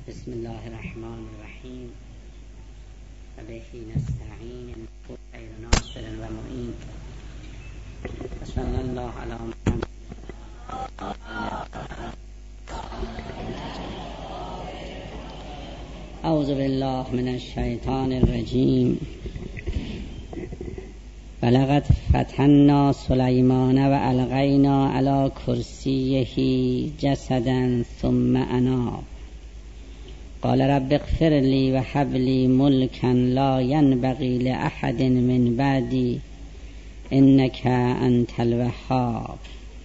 بسم الله الرحمن الرحیم و به نستعین خیر ناصر و معین و صلی الله علی محمد. اعوذ بالله من الشیطان الرجیم. ولقد فتنا سلیمان و القینا علی کرسیه جسدا ثم اناب قال رب اغفر لی و هب لی ملکا لا ینبغی لاحد من بعدی انک انت الوهاب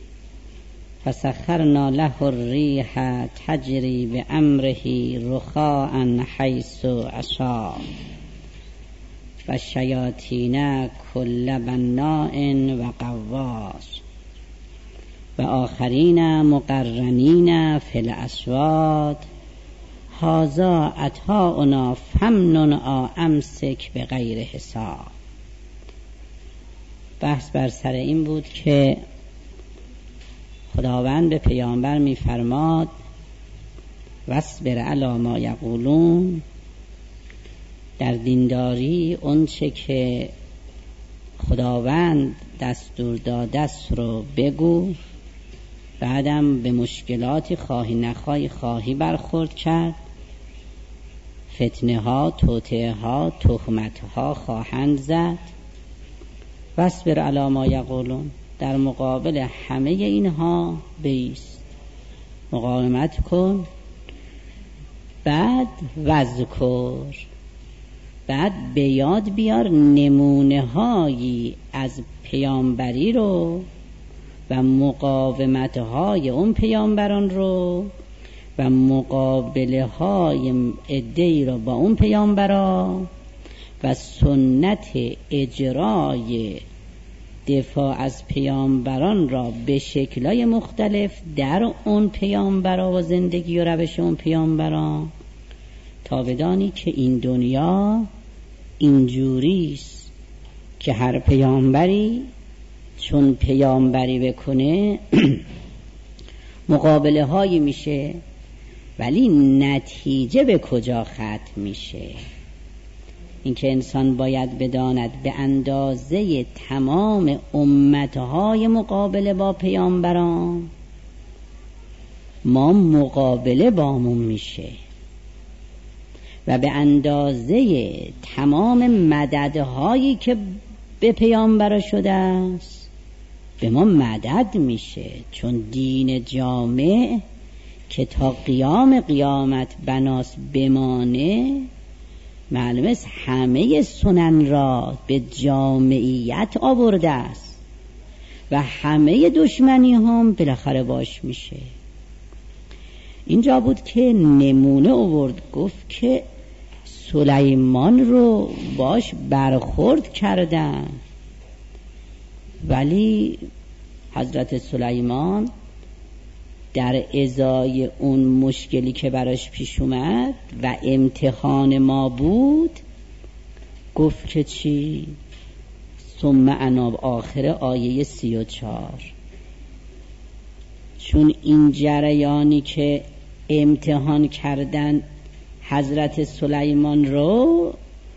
فسخرنا له الریح تجری بامره رخاء حیث اشاء و الشیاطین کل بناء و غواص و آخرین مقرنین فی الاسواد هذا عطاؤنا فامنن او امسک بغیر حساب. بحث بر سر این بود که خداوند به پیامبر می‌فرماد واصبر علی ما یقولون، در دینداری اونچه که خداوند دستور داده است رو بگو، بعدم به مشکلاتی خواهی نخواهی خواهی برخورد کرد، فتنه ها، توطئه ها، تهمت ها خواهند زد. واصبر علی ما یقولون، در مقابل همه اینها بایست، مقاومت کن. بعد وذکر، بعد به یاد بیار نمونه هایی از پیامبری رو و مقاومت های اون پیامبران رو و مقابله های عده‌ای رو با اون پیامبرا و سنت اجرای دفاع از پیامبران را به شکل‌های مختلف در اون پیامبرا و زندگی و روش اون پیامبران، تا بدانی که این دنیا اینجوریست که هر پیامبری چون پیامبری بکنه مقابله هایی میشه، ولی نتیجه به کجا ختم میشه؟ این که انسان باید بداند به اندازه تمام امتهای مقابله با پیامبران ما مقابله بامون میشه و به اندازه تمام مددهایی که به پیامبر شده است به ما مدد میشه، چون دین جامع که تا قیام قیامت بناس بمانه، معلوم است همه سنن را به جامعیت آورده است و همه دشمنی هم بالاخره باش میشه. اینجا بود که نمونه آورد، گفت که سلیمان رو باش برخورد کردن، ولی حضرت سلیمان در ازای اون مشکلی که براش پیش اومد و امتحان ما بود گفت که چی؟ ثم اناب، آخر آیه 34. چون این جریانی که امتحان کردن حضرت سلیمان رو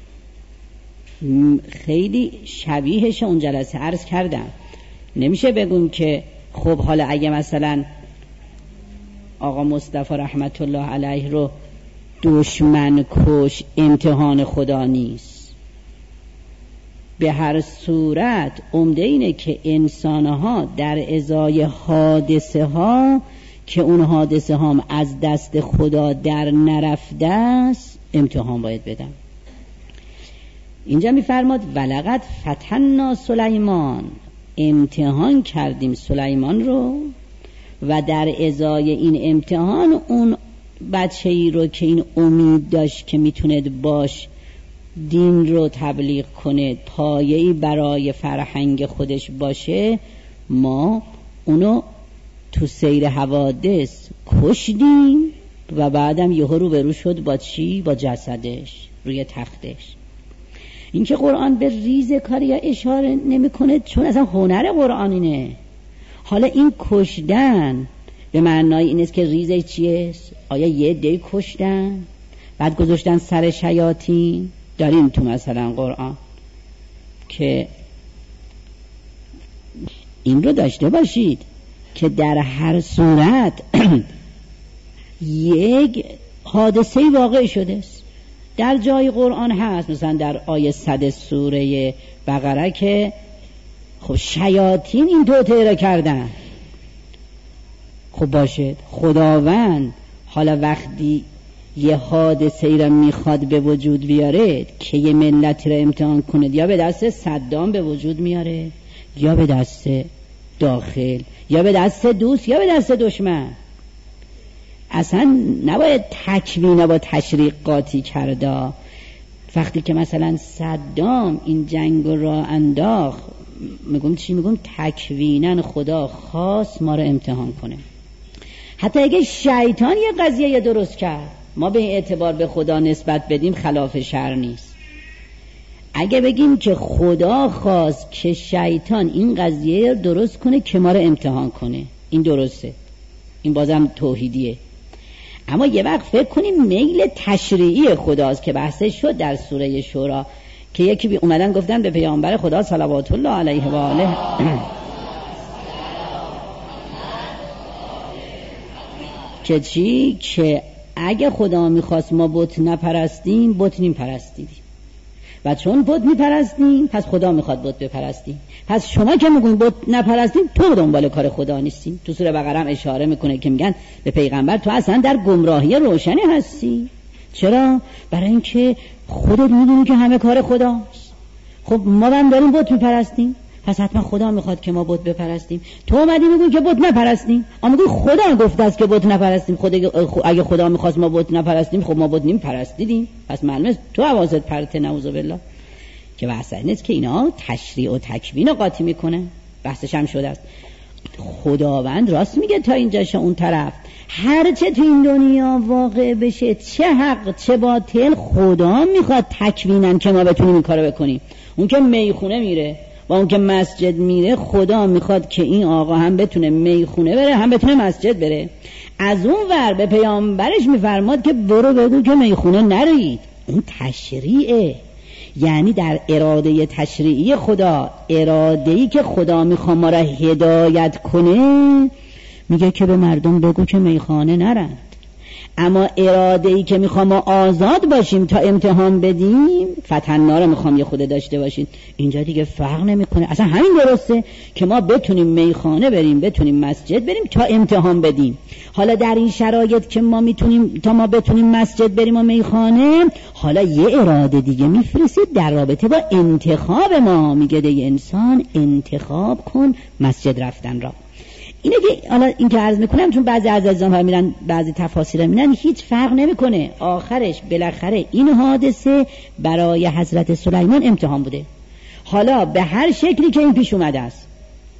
خیلی شبیهش اون جلسه عرض کردم. نمیشه بگم که خب حالا اگه مثلا آقا مصطفی رحمت الله علیه رو دشمن کش امتحان خدا نیست. به هر صورت عمده اینه که انسانها در ازای حادثه ها که اون حادثه هم از دست خدا در نرفته است امتحان باید بدن. اینجا میفرماد ولقد فتنا سلیمان، امتحان کردیم سلیمان رو و در ازای این امتحان اون بچه‌ای رو که این امید داشت که میتونه باش دین رو تبلیغ کنه، پایه‌ای برای فرهنگ خودش باشه، ما اونو تو سیر حوادث کشدیم و بعدم یهو رو برو شد با چی؟ با جسدش روی تختش. این که قرآن به ریز کاری اشاره نمی کنه، چون اصلا هنر قرآن اینه. حالا این کشدن به معنای این است که ریزش چیه؟ آیا یه عده کشتن بعد گذاشتن سر شیاطین؟ داریم تو مثلا قرآن که این رو داشته باشید که در هر صورت یک حادثه واقع شده است. در جای قرآن هست مثلا در آیه 100 سوره بقره که خب شیاطین این توطئه را کردن. خب باشه، خداوند حالا وقتی یه حادثه ای را میخواد به وجود بیاره که یه ملتی را امتحان کنه، یا به دست صدام به وجود میاره، یا به دست داخل، یا به دست دوست، یا به دست دشمن. اصلا نباید تکوین با تشریق قاطی کرده. وقتی که مثلا صدام این جنگ را انداخت، میگم چی؟ میگم تکویناً خدا خاص ما رو امتحان کنه. حتی اگه شیطان یه قضیه درست کرد، ما به اعتبار به خدا نسبت بدیم خلاف شرع نیست. اگه بگیم که خدا خواست که شیطان این قضیه رو درست کنه که ما رو امتحان کنه، این درسته، این بازم توحیدیه. اما یه وقت فکر کنیم میل تشریعی خداست که بحثش شد در سوره شورا که یکی اومدن گفتن به پیامبر خدا صلوات الله علیه و آله که چی؟ که اگه خدا میخواست ما بت نپرستیم، بت نیم پرستیدیم، و چون بت میپرستیم پس خدا میخواد بت بپرستیم. پس شما که میگین بت نپرستیم، تو دنبال کار خدا نیستیم. تو سوره بقره هم اشاره میکنه که میگن به پیغمبر تو اصلا در گمراهی روشنی هستی. چرا؟ برای اینکه خودت میدونی که همه کار خداست. خب ما هم داریم بت میپرستیم، پس حتما خدا میخواد که ما بت بپرستیم. تو اومدی میگی که بت نپرستیم، اما میگی خدا گفته است که بت نپرستیم. اگه خدا میخواست ما بت نپرستیم، خب ما بت نیم پرستیدیم. پس معلومه تو حواست پرته، نعوذ بالله. که بحث نیست که اینا تشریع و تکوین قاطی میکنه، بحثش هم شده است. خداوند راست میگه تا اینجاش. اون طرف هر چه تو این دنیا واقع بشه، چه حق چه باطل، خدا میخواد تکوینن که ما بتونیم این کارو بکنیم. اون که میخونه میره و اون که مسجد میره، خدا میخواد که این آقا هم بتونه میخونه بره، هم بتونه مسجد بره. از اون ور به پیامبرش میفرماد که برو بگو که میخونه نرید. اون تشریعه، یعنی در اراده تشریعی خدا، اراده‌ای که خدا میخواد ما را هدایت کنه، میگه که به مردم بگو که میخانه نرند. اما اراده‌ای که میخوام ما آزاد باشیم تا امتحان بدیم، فتحنا رو میخوام یه خود داشته باشین، اینجا دیگه فرق نمیکنه. اصلا همین درسته که ما بتونیم میخانه بریم، بتونیم مسجد بریم تا امتحان بدیم. حالا در این شرایط که ما میتونیم تا ما بتونیم مسجد بریم و میخانه، حالا یه اراده دیگه میفرستید در رابطه با انتخاب ما، میگه دیگه انسان انتخاب کن مسجد رفتن را. اینه که حالا این که عرض میکنم، چون بعضی از عزیزان ها میرن بعضی تفاسیر میرن، هیچ فرق نمیکنه. آخرش بالاخره این حادثه برای حضرت سلیمان امتحان بوده، حالا به هر شکلی که این پیش اومده است.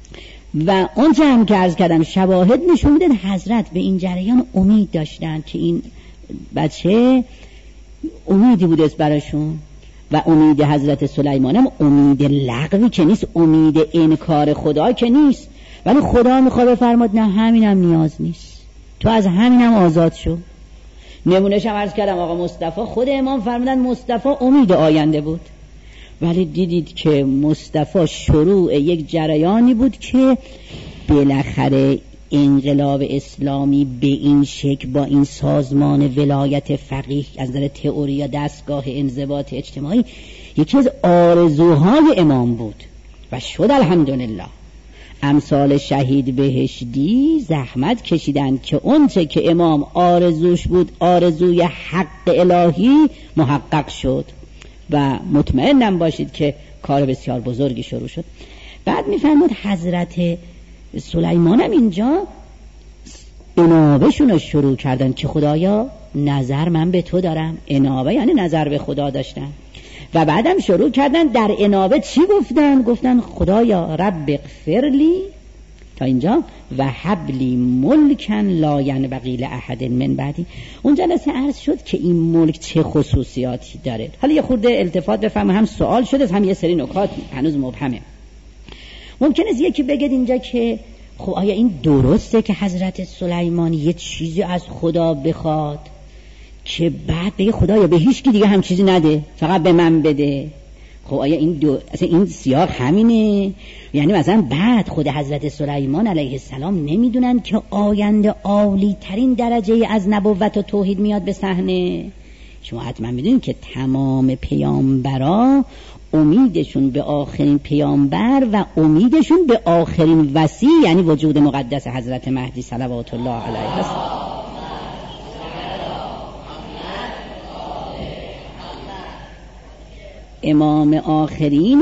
و اون چه هم که عرض کردم شواهد نشون میدن حضرت به این جریان امید داشتن که این بچه امیدی بوده است براشون. و امید حضرت سلیمان هم امید لغوی که نیست، امید انکار خدا که نیست، ولی خدا میخواد بفرماد نه همینم نیاز نیست، تو از همینم آزاد شو. نمونهش هم عرض کردم آقا مصطفی، خود امام فرمودن مصطفی امید آینده بود، ولی دیدید که مصطفی شروع یک جریانی بود که بالاخره انقلاب اسلامی به این شکل با این سازمان ولایت فقیه از نظر تئوری یا دستگاه انضباط اجتماعی یکی از آرزوهای امام بود و شد. الحمدلله امثال شهید بهشتی زحمت کشیدن که اونچه که امام آرزوش بود، آرزوی حق الهی، محقق شد و مطمئنم باشید که کار بسیار بزرگی شروع شد. بعد میفرمود حضرت سلیمان هم اینجا انابهشون رو شروع کردن که خدایا نظر من به تو دارم. انابه یعنی نظر به خدا داشتن. و بعدم شروع کردن در انابه چی گفتن؟ گفتن خدایا رب اغفرلی تا اینجا و حبلی ملکن لا ینبغی لاحد من بعدی. اون جلسه عرض شد که این ملک چه خصوصیاتی داره. حالا یه خورده التفات بفهم، هم سوال شده هم یه سری نکات هنوز مبهمه. ممکنه یکی بگه اینجا که خب آیا این درسته که حضرت سلیمان یه چیزی از خدا بخواد که بعد بگه خدایا به هیچ کی دیگه هم چیزی نده، فقط به من بده؟ خب آیا اصلا این سیاق همینه؟ یعنی مثلا بعد خود حضرت سلیمان علیه السلام نمیدونن که آینده عالی ترین درجه از نبوت و توحید میاد به صحنه؟ شما حتما میدونید که تمام پیامبرا امیدشون به آخرین پیامبر و امیدشون به آخرین وصی یعنی وجود مقدس حضرت مهدی صلوات الله علیه است. امام آخرین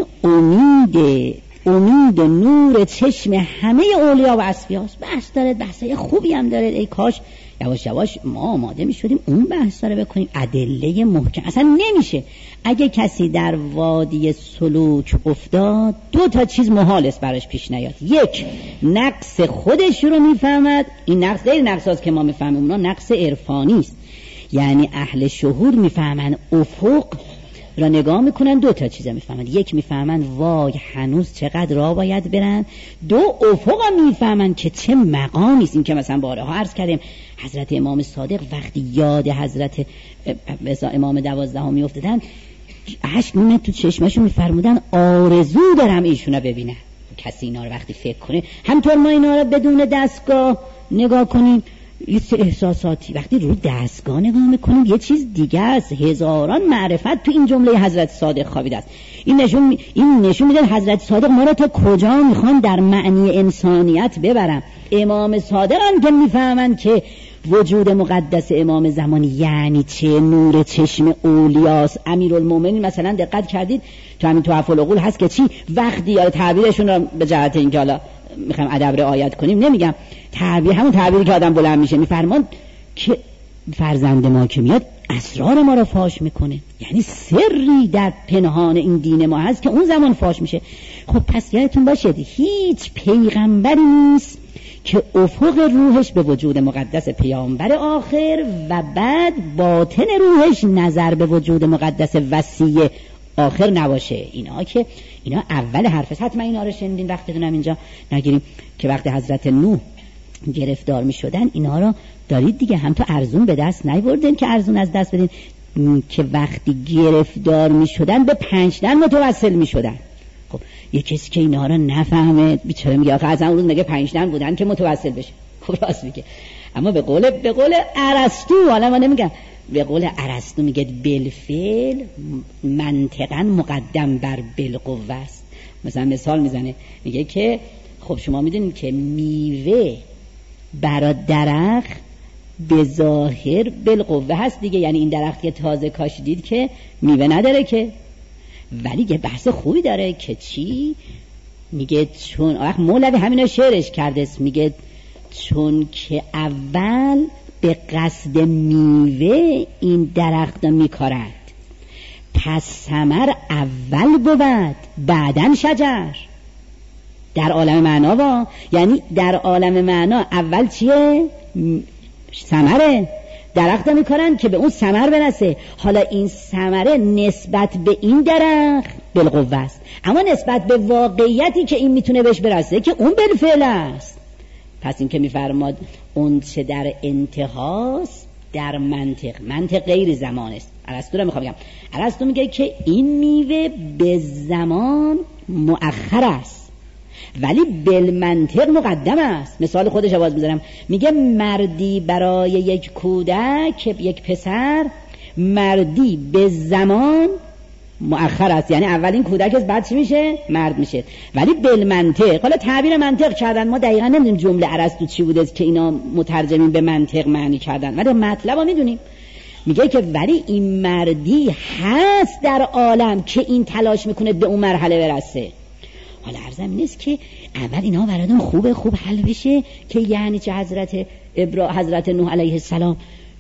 امید و نور چشم همه اولیا و اصفیاست. بحث داره، بحثای خوبی هم داره. ای کاش یواش یواش ما آماده می شدیم اون بحث رو بکنیم. ادله محکم اصلا نمیشه. اگه کسی در وادی سلوک افتاد 2 چیز محال است براش پیش نیاد. 1 نقص خودش رو میفهمد. این نقص غیر نقصاست که ما میفهمیم، اونا نقص عرفانی است. یعنی اهل شهود میفهمن افق را نگاه میکنن 2 چیز میفهمن. 1 میفهمن وای هنوز چقدر راه باید برن. 2 افق میفهمن که چه مقامی است. این که مثلا بارها عرض کردیم حضرت امام صادق وقتی یاد حضرت امام 12 میافتادن اشک میومد تو چشمشون، میفرمودن آرزو دارم ایشونا ببینن. کسی اینا رو وقتی فکر کنه، همطور ما اینا رو بدون دستگاه نگاه کنیم یه احساساتی، وقتی رو دستگاه نگاه میکنیم یه چیز دیگه است. هزاران معرفت تو این جمله حضرت صادق خوابیده است. این نشون میده حضرت صادق ما را تا کجا میخوان در معنی انسانیت ببرن. امام صادق هم که میفهمن که وجود مقدس امام زمان یعنی چه، نور چشم اولیاس. امیرالمومنین مثلا دقت کردید تو همین تحف العقول هست که چی وقتی یا تعبیرشون رو به جهت اینکه حالا میخوایم ادب رعایت کنیم نمیگم تعبیر، همون تعبیری که آدم بلند میشه، میفرمان که فرزند ما که میاد اسرار ما رو فاش میکنه. یعنی سری در پنهان این دین ما هست که اون زمان فاش میشه. خب پس یادتون باشه هیچ پیغمبری نیست که افق روحش به وجود مقدس پیامبر آخر و بعد باطن روحش نظر به وجود مقدس وصی آخر نباشه. اینا اول حرف است. حتما اینا رو شنیدین، وقتتونم اینجا نگیریم که وقتی حضرت نوح گرفتار می شدن اینا رو دارید دیگه، هم تو ارزون به دست نیوردن که ارزون از دست بدین، که وقتی گرفتار می شدن به 5 تن متوسل می شدن. خب یه کسی که اینا رو نفهمه بیچاره میگه آخه از اون روز میگه 5 تن بودن که متوسل بشه. خب راست میگه، اما به قول ارسطو، حالا من نمیگم، به قول ارسطو میگه بالفعل منطقاً مقدم بر بالقوه است. مثلا مثال میزنه میگه که خب شما میدونید که میوه برای درخت به ظاهر بالقوه هست دیگه، یعنی این درخت که تازه کاشیدید که میوه نداره که، ولی یه بحث خوبی داره که چی میگه، چون مولوی همینا شعرش کرده، میگه چون که اول به قصد میوه این درخت میکارد پس ثمر اول بود بعدن شجر. در عالم معنا یعنی در عالم معنا اول چیه؟ ثمره. درخت میکارن که به اون ثمر برسه. حالا این ثمره نسبت به این درخت بالقوه است، اما نسبت به واقعیتی که این میتونه بهش برسه که اون بالفعل است. پس این که میفرماد اون چه در انتهاست در منطق غیر زمان است. ارسطو رو میخوام بگم، ارسطو میگه که این میوه به زمان مؤخر است ولی بالمنطق مقدم است. مثال خودش آواز میذارم، میگه مردی برای یک کودک، یک پسر، مردی به زمان مؤخر است، یعنی اول این کودک است بعد چی میشه؟ مرد میشه، ولی بالمنطق. حالا تعبیر منطق کردن، ما دقیقا نمیدونیم جمله ارسطو چی بوده که اینا مترجمین به منطق معنی کردن، ولی مطلب رو میدونیم. میگه که ولی این مردی هست در عالم که این تلاش میکنه به اون مرحله برسه. حالا عرضم نیست که اول اینا براتون خوب حل بشه که یعنی چه حضرت نوح علیه السلام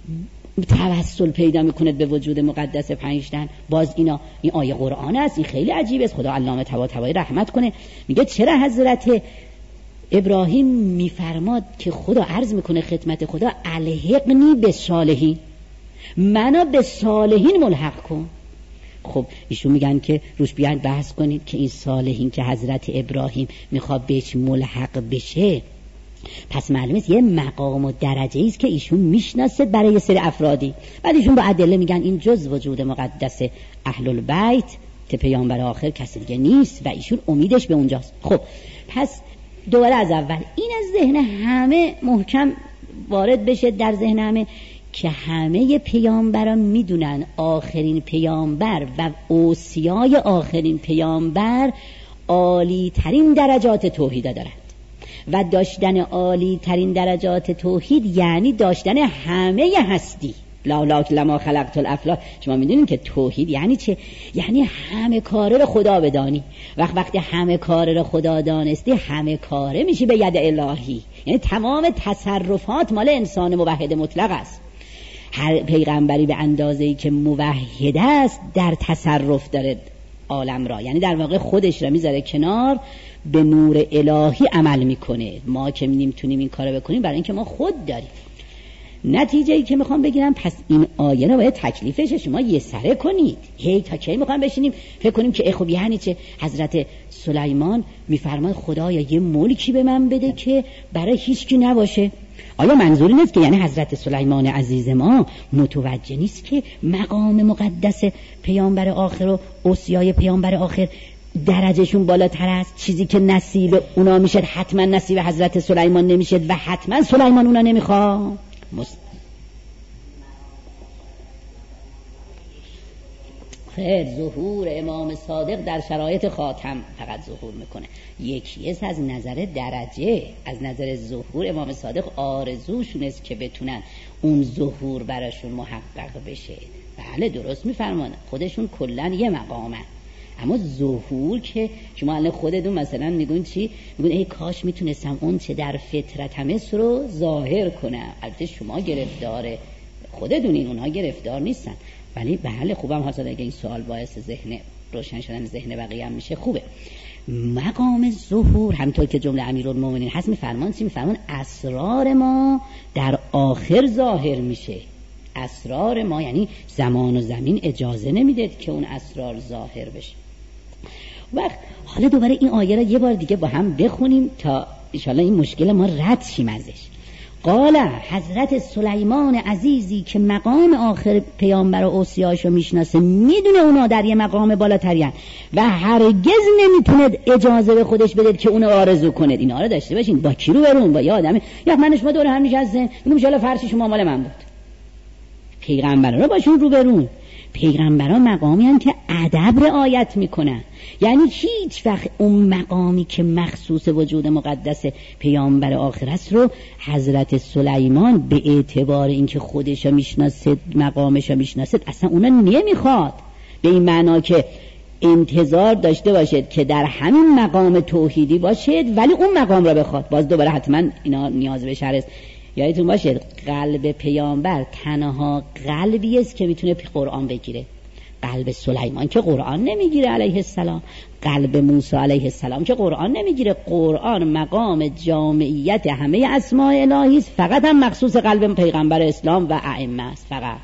توسل پیدا میکنه به وجود مقدس 5 تن. باز این آیه قرآن است، این خیلی عجیب است. خدا علامه طباطبایی رحمت کنه، میگه چرا حضرت ابراهیم میفرماد که خدا عرض میکنه خدمت خدا الحقنی به صالحین، منو به صالحین ملحق کن. خب ایشون میگن که روش بیاین بحث کنید که این صالحین که حضرت ابراهیم میخواد بهش ملحق بشه پس معلومه یه مقام و درجه ایست که ایشون میشناسه برای یه سری افرادی، بعد ایشون با ادله میگن این جز وجود مقدس اهل البیت که پیامبر آخر کسی دیگه نیست و ایشون امیدش به اونجاست. خب پس دوباره از اول این از ذهن همه محکم وارد بشه در ذهن همه که همه پیامبران میدونن آخرین پیامبر و اوصیای آخرین پیامبر عالی ترین درجات توحید دارند و داشتن عالی ترین درجات توحید یعنی داشتن همه هستی. لاولاک لما خلقت الافلاک. شما میدونین که توحید یعنی چه؟ یعنی همه کاره رو خدا بدانی. وقتی همه کاره رو خدا دانستی همه کاره میشی به ید الهی، یعنی تمام تصرفات مال انسان موحد مطلق است. هر پیغمبری به اندازه‌ای که موحد است در تصرف داره عالم را، یعنی در واقع خودش را میذاره کنار، به نور الهی عمل میکنه. ما که نمیتونیم این کارو بکنیم برای اینکه ما خود داریم. نتیجه‌ای که میخوام بگیرم، پس این آیه رو باید تکلیفش شما یه سره کنید. هی تا کی میخوام بشینیم فکر کنیم که خب یعنی چه؟ حضرت سلیمان میفرماد خدایا یه ملکی به من بده که برای هیچ کی نباشه. آیا منظوری نیست که یعنی حضرت سلیمان عزیز ما متوجه نیست که مقام مقدس پیامبر آخر و اوصیای پیامبر آخر درجهشون بالاتر است؟ چیزی که نصیب اونا میشد حتما نصیب حضرت سلیمان نمیشد و حتما سلیمان اونا نمیخواد. خیر، ظهور امام صادق در شرایط خاتم فقط ظهور میکنه. یکیست از نظر درجه، از نظر ظهور امام صادق آرزوشون است که بتونن اون ظهور براشون محقق بشه. بله درست میفرمان، خودشون کلن یه مقامن، اما ظهور که شما الان خودتون مثلا میگون چی؟ میگون ای کاش میتونستم اون چه در فطرتم است رو ظاهر کنم. البته شما گرفتار خودتونین، اونها گرفتار نیستن. ولی بله خوبم حاصل اگه این سوال باعث ذهن روشن شدن ذهن بقیه هم میشه خوبه. مقام ظهور همطور که جمله امیرالمومنین هست میفرمان چی؟ میفرمان اسرار ما در آخر ظاهر میشه. اسرار ما یعنی زمان و زمین اجازه نمیده که اون اسرار ظاهر بشه. وقت حالا دوباره این آیه را یه بار دیگه با هم بخونیم تا انشاءالله این مشکل ما رد شیم ازش. قال حضرت سلیمان عزیزی که مقام آخر پیامبر و اوصیاشو میشناسه، میدونه اونا در یه مقام بالاترین و هرگز نمیتونه اجازه به خودش بده که اونو آرزو کنه. اینا رو داشته باشین. با کی رو برون؟ با یه آدمی یا من شما دور هم نشستیم میگم ان شاءالله فرش شما مال من بود. پیغمبران رو باشون رو برون. پیغمبران مقامی هستند که ادب رعایت میکنن، یعنی هیچ وقت اون مقامی که مخصوص وجود مقدس پیامبر آخر است رو حضرت سلیمان به اعتبار اینکه خودش میشناسه، مقامش میشناسه، اصلا اونا نمیخواد. به این معنا که انتظار داشته باشد که در همین مقام توحیدی باشد ولی اون مقام را بخواد. باز دوباره حتما اینا نیاز به شرط است. یادتون باشه قلب پیامبر تنها قلبی است که میتونه قرآن بگیره. قلب سلیمان که قرآن نمیگیره علیه السلام، قلب موسی علیه السلام که قرآن نمیگیره. قرآن مقام جامعیت همه اسماء الهی است، فقط هم مخصوص قلب پیغمبر اسلام و ائمه است. فقط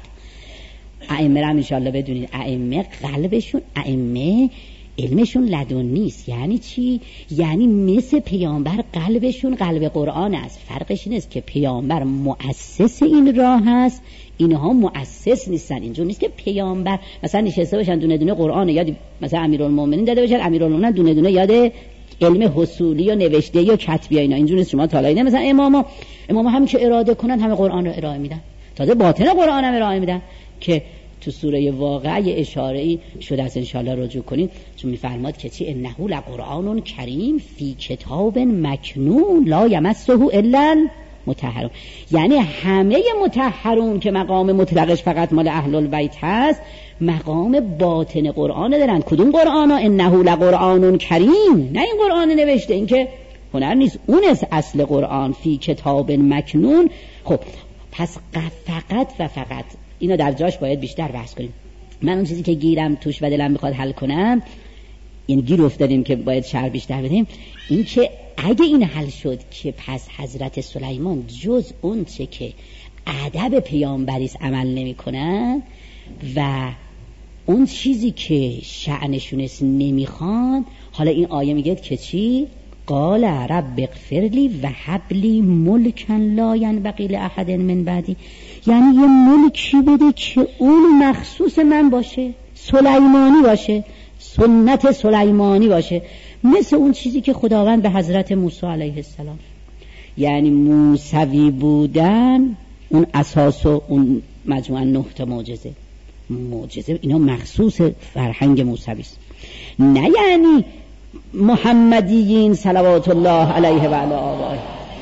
ائمه را ان شاءالله بدونید، ائمه قلبشون، ائمه علمشون لدنی است. یعنی چی؟ یعنی مثل پیامبر قلبشون قلب قرآن است. فرقش این است که پیامبر مؤسس این راه است، اینها مؤسس نیستن. اینجور نیست که پیامبر مثلا نشسته باشن دونه دونه قرآن یاد مثلا امیرالمومنین داده باشن، امیرالمومنین دونه دونه یاد علم حصولی و نوشته و کتبی اینا. اینجور نیست. شما طالعی نه مثلا اماما همین که اراده کنن همه قرآن رو ارائه میدن، تازه باطن قرآن هم ارائه میدن که تو سوره واقعه اشاره‌ای شده است. انشاءالله رجوع کنید چون میفرماد که چی؟ انه لقرآن کریم فی کتاب مکنون لا یمسه الا المطهرون. یعنی همه مطهرون که مقام مطلقش فقط مال اهل البیت هست، مقام باطن قرآن دارن. کدوم قرآن؟ انه لقرآن کریم، نه این قرآن نوشته، این که هنر نیست، اون است اصل قرآن، فی کتاب مکنون. خب پس فقط و فقط اینو در جاش باید بیشتر بحث کنیم. من اون چیزی که گیرم توش و دلم میخواد حل کنم، یعنی گیر افتادیم که باید شرح بیشتر بدیم، این که اگه این حل شد که پس حضرت سلیمان جز اون چه که ادب پیامبریست عمل نمی کنن و اون چیزی که شأنشون است نمیخوان، حالا این آیه میگه که چی؟ قال رب اغفر لی و هب لی ملکا لا ینبغی لاحد من بعدی، یعنی یه ملکی بده که اون مخصوص من باشه، سلیمانی باشه، سنت سلیمانی باشه، مثل اون چیزی که خداوند به حضرت موسی علیه السلام، یعنی موسوی بودن اون اساس و اون مجموعه 9 تا معجزه اینا مخصوص فرهنگ موسوی است، نه یعنی محمدیین صلوات الله علیه و علی آله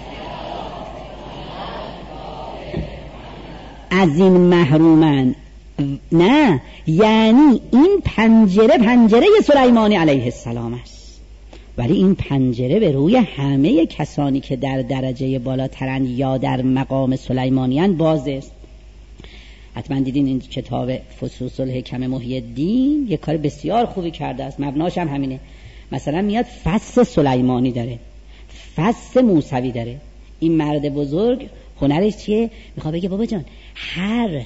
از این محرومن، نه یعنی این پنجره سلیمانی علیه السلام است، ولی این پنجره به روی همه کسانی که در درجه بالاترند یا در مقام سلیمانیان باز است. حتما دیدین این کتاب فصوص الحکم محی الدین یک کار بسیار خوبی کرده است، مبناش هم همینه. مثلا میاد فصل سلیمانی داره، فصل موسوی داره. این مرد بزرگ هنرش چیه؟ میخواد بگه بابا جان هر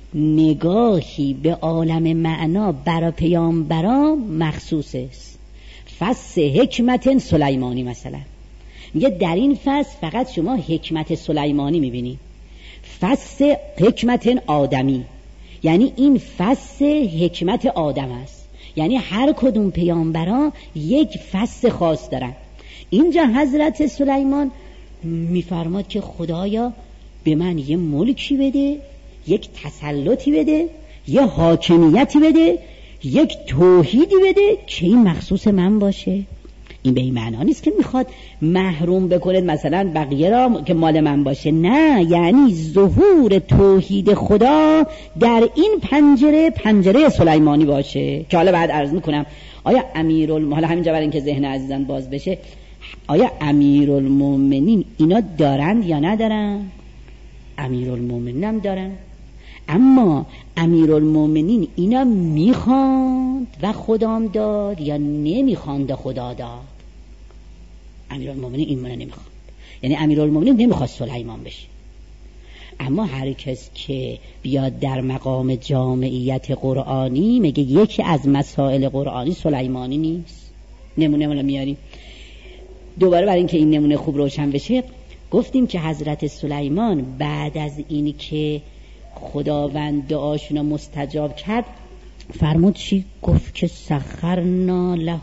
نگاهی به عالم معنا برای پیامبران مخصوص است. فصل حکمت سلیمانی مثلا میگه در این فصل فقط شما حکمت سلیمانی میبینی، فصل حکمت آدمی یعنی این فصل حکمت آدم است، یعنی هر کدوم پیامبران یک فصل خاص دارن. اینجا حضرت سلیمان میفرماد که خدایا به من یه ملکی بده، یک تسلطی بده، یه حاکمیتی بده، یک توحیدی بده که این مخصوص من باشه. این به این معنا نیست که میخواد محروم بکنه مثلا بقیه را که مال من باشه، نه، یعنی ظهور توحید خدا در این پنجره سلیمانی باشه. که حالا بعد عرض میکنم آیا حالا همینجا برای اینکه ذهن عزیزان باز بشه، آیا امیرالمومنین اینا دارن یا ندارن؟ امیرالمومنین هم دارن، اما امیرالمومنین اینا میخواند و خدام داد یا نمیخواند و خدا داد؟ امیرالمومنین این منو نمیخواند، یعنی امیرالمومنین نمیخواست سلیمان بشه، اما هر کس که بیاد در مقام جامعیت قرآنی میگه یکی از مسائل قرآنی سلیمانی نیست. نمونه میاریم دوباره برای اینکه این نمونه خوب روشن بشه. گفتیم که حضرت سلیمان بعد از این که خداوند دعاشون مستجاب کرد فرمود چی؟ گفت که سخرنا له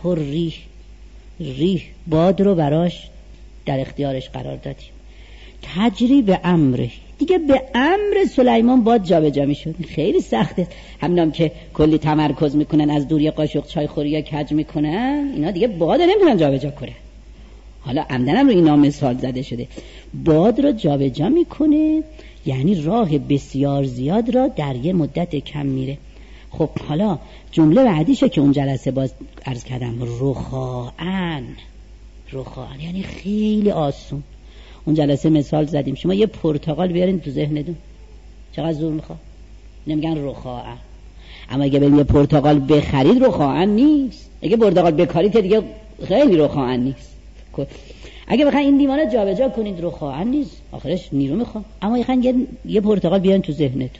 ریح باد رو براش در اختیارش قرار دادیم، تجری به امره، دیگه به امر سلیمان باد جابجا میشد. خیلی سخته، همینام که کلی تمرکز میکنن از دور یه قاشق چای خوری یا کج میکنن، اینا دیگه باد نمیتونن جابجا کنن. حالا عمدنم رو اینا مثال زده شده، باد رو جابجا میکنه، یعنی راه بسیار زیاد را در یه مدت کم میره. خب حالا جمله بعدیشه که اون جلسه باز عرض کردم، رخاءن یعنی خیلی آسون. اون جلسه مثال زدیم، شما یه پرتقال بیارین تو ذهنتون چقدر زور میخواد؟ نمیگن رخاءن، اما اگه بریم یه پرتقال بخرید رخاءن نیست، اگه پرتقال بکارید که دیگه خیلی رخاءن نیست. اگه بخواید این لیوانا جابجا کنید رخاءن نیست، آخرش نیرو میخواد. اما یه پرتقال بیارین تو ذهنتون.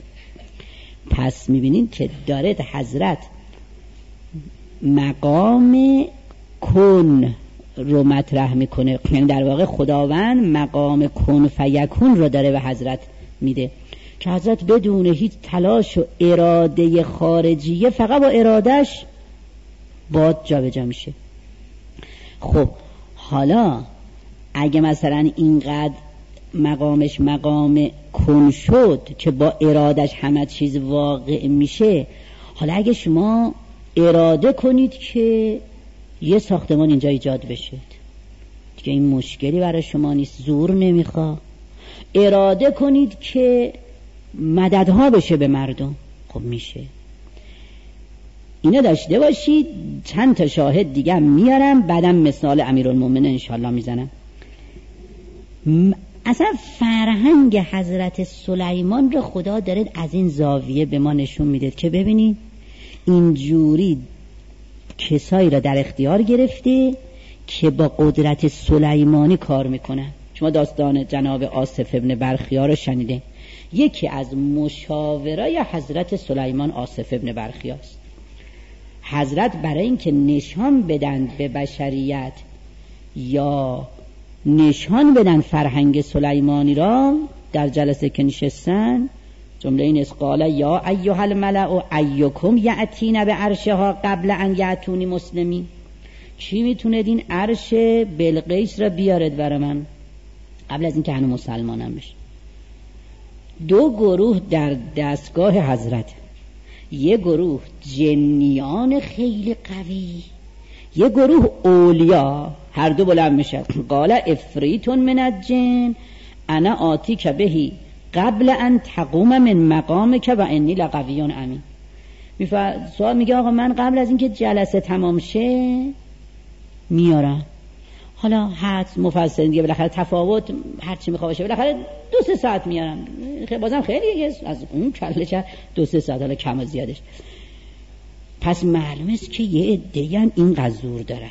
پس میبینید که داره حضرت مقام کن رو مطرح میکنه، یعنی در واقع خداوند مقام کن فیکون رو داره به حضرت میده که حضرت بدون هیچ تلاش و اراده خارجیه فقط با ارادهش باد جابجا میشه. خب حالا اگه مثلا اینقدر مقامش مقام کن شد که با ارادش همه چیز واقع میشه، حالا اگه شما اراده کنید که یه ساختمان اینجا ایجاد بشه دیگه این مشکلی برای شما نیست، زور نمیخواد. اراده کنید که مددها بشه به مردم، خب میشه. اینا داشته باشید. چند تا شاهد دیگه میارم، بعدم مثال امیرالمومنین انشاءالله میزنم. اصلا فرهنگ حضرت سلیمان رو خدا داره از این زاویه به ما نشون میده که ببینید اینجوری کسایی را در اختیار گرفته که با قدرت سلیمانی کار میکنن. شما داستان جناب آصف ابن برخیا رو شنیده، یکی از مشاورای حضرت سلیمان آصف ابن برخیاست. حضرت برای اینکه نشان بدن به بشریت یا نشان بدن فرهنگ سلیمانی را در جلسه که نشستن. جمله این است: قال یا ایها الملأ ایکم یأتین بعرشها قبل ان یأتونی مسلمین. کی میتونه این عرش بلقیس را بیارد برای من قبل از اینکه هنوز مسلمانم بشه؟ دو گروه در دستگاه حضرت، یه گروه جنیان خیلی قوی، یه گروه اولیا، هر دو بلند میشه. قال افریت من الجن انا آتیک بهی قبل ان تقوم من مقامک و انی لقوی امین. سوال میگه آقا من قبل از اینکه جلسه تمام شه میارم. حالا حد مفصل دیگه بالاخره تفاوت هر چی میخواد باشه بالاخره 2-3 ساعت میارم، بازم خیلی از اون کله چه 2-3 ساعت، حالا کم و زیادش. پس معلومه است که یه عده‌ای این زور دارن.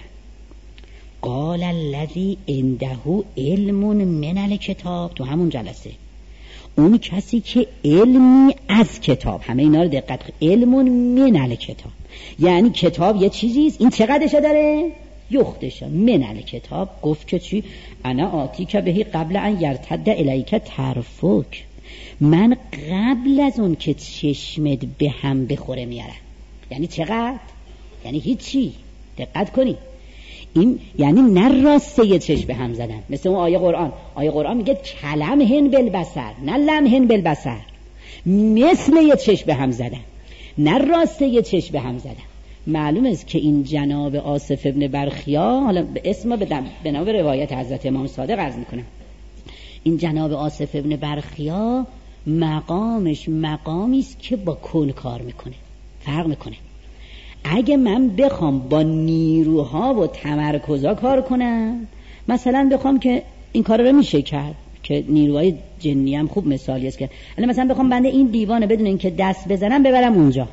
قال الذی عنده علم من الکتاب، تو همون جلسه اون کسی که علمی از کتاب، همه اینا رو دقت کن، علم من الکتاب یعنی کتاب یه چیزیست، این چقدرش داره؟ یختش من الکتاب. گفت که چی؟ انا آتیک بهی قبل ان یرتد الیک طرفک، من قبل از اون که چشمت به هم بخوره میارم. یعنی چقدر؟ یعنی هیچی. دقت کنی، این یعنی نه راسته چشم به هم زدن مثل اون آیه قرآن میگه کلمهن بالبصر نه لمهن بالبصر، مثل یه چشم به هم زدن نه راسته یه چشم به هم زدن. معلوم است که این جناب آصف ابن برخیا، حالا به اسم به نام روایت حضرت امام صادق عرض میکنم، این جناب آصف ابن برخیا مقامش مقامی است که با کون کار میکنه، فرق میکنه. اگه من بخوام با نیروها و تمرکزها کار کنم، مثلا بخوام که این کار رو میشه کرد که نیروهای جنی هم خوب مثالی است که مثلا بخوام بنده این دیوانه بدون اینکه دست بزنم ببرم اونجا،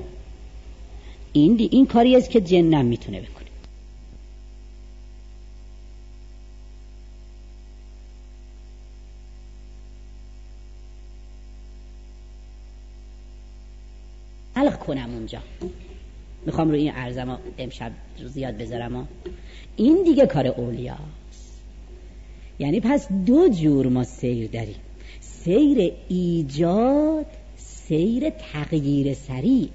این کاری است که جنم میتونه بکنه. علق کنم اونجا، میخوام روی این عرضم امشب زیاد بذارم. این دیگه کار اولیاست. یعنی پس دو جور ما سیر داریم: سیر ایجاد، سیر تغییر سریع.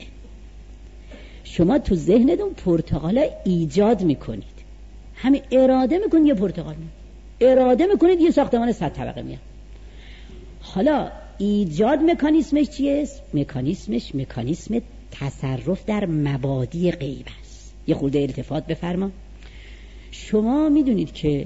شما تو ذهنتون پرتقالا ایجاد میکنید، همین اراده میکنید یه پرتقال میاد، اراده میکنید یه ساختمان 100 طبقه میاد. حالا ایجاد مکانیسمش چیه؟ مکانیسم تصرف در مبادی غیب است. یه خورده التفات بفرما. شما میدونید که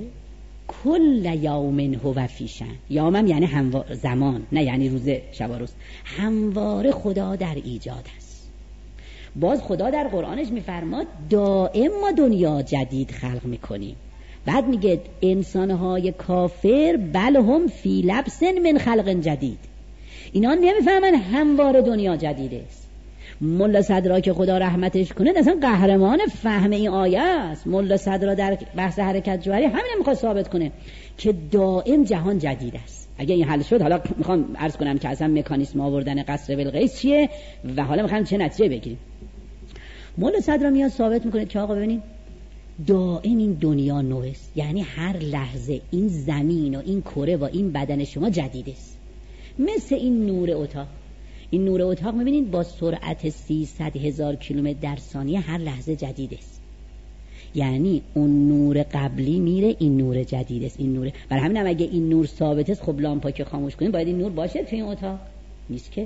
کل یوم هو فی شأن، یومم یعنی زمان، نه یعنی روز شب و روز، همواره خدا در ایجاد است. باز خدا در قرآنش میفرماد دائم ما دنیا جدید خلق میکنیم. بعد میگه انسانهای کافر بل هم فی لبس من خلق جدید، اینا نمیفهمن همواره دنیا جدیده است. ملا صدرا که خدا رحمتش کنه اصلا قهرمان فهم این آیه است. ملا صدرا در بحث حرکت جوهری همین میخواد ثابت کنه که دائم جهان جدید است. اگه این حل شد، حالا میخوام عرض کنم که اصلا مکانیسم آوردن قصر بلقیس چیه و حالا میخوام چه نتیجه بگیریم. ملا صدرا میاد ثابت میکنه که آقا ببینید دائم این دنیا نو است، یعنی هر لحظه این زمین و این کره و این بدن شما جدید است. مثل این نور اتاق، این نور اتاق میبینید با سرعت 300,000 کیلومتر در ثانیه هر لحظه جدید است. یعنی اون نور قبلی میره، این نور جدید است. این نور، برای همین هم اگه این نور ثابت است، خب لامپا که خاموش کنیم باید این نور باشه توی این اتاق، نیست که.